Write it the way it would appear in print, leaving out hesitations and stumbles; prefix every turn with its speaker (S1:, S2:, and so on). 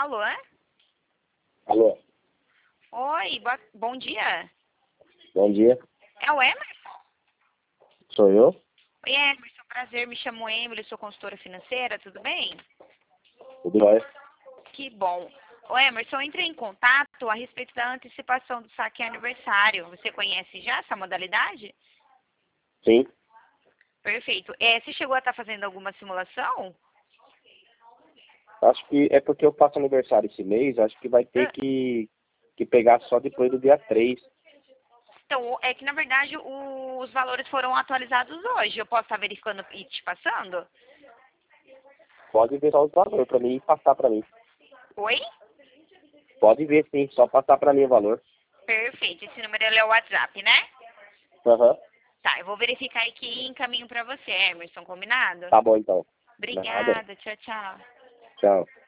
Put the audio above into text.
S1: Alô?
S2: Alô,
S1: Oi, bom dia.
S2: bom dia.
S1: É o Emerson?
S2: Sou eu?
S1: Oi, Emerson, prazer. Me chamo Emily, sou consultora financeira, tudo bem?
S2: Tudo jóia?
S1: Que bom. Ô, Emerson, eu entrei em contato a respeito da antecipação do saque aniversário. Você conhece já essa modalidade?
S2: Sim.
S1: Perfeito. Você chegou a estar fazendo alguma simulação?
S2: Acho que é porque eu faço aniversário esse mês, acho que vai ter
S1: Ah,
S2: que pegar só depois do dia 3.
S1: Então, é que na verdade os valores foram atualizados hoje. Eu posso estar verificando e te passando?
S2: Pode ver só os valores para mim e passar para mim.
S1: Oi?
S2: Pode ver sim, só passar para mim o valor.
S1: Perfeito. Esse número é o WhatsApp, né?
S2: Aham.
S1: Tá, eu vou verificar aqui e encaminho pra você, Emerson, combinado?
S2: Tá bom então. Nada.
S1: Obrigada, tchau, tchau.
S2: Tchau.